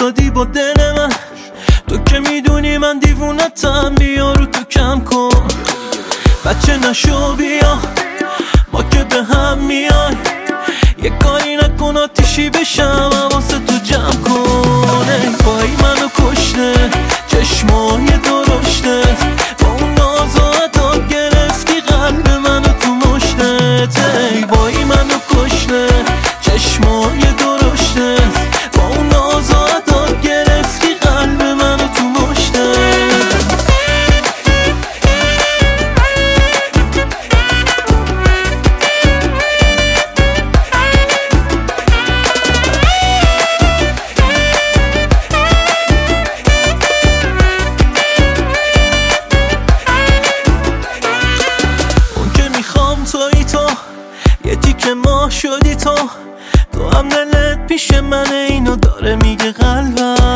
افتادی با دل من، تو که میدونی من دیوونتم، بیا رو تو کم کن، بچه نشو بیا، ما که به هم میای، یه کاری نکن آتیشی بشم، حواست تو جمع کن. ای وای منو کشته چشمای درشته، با اون ناز و عداب گرفتی قلب منو تو مشتت. ای وای منو کشته چشمای درشته، با اون ناز و عداب گرفتی قلب منو تو مشتت. تو یه تیکه ما شدی، تو هم دلت پیش منه، اینو داره میگه قلبم.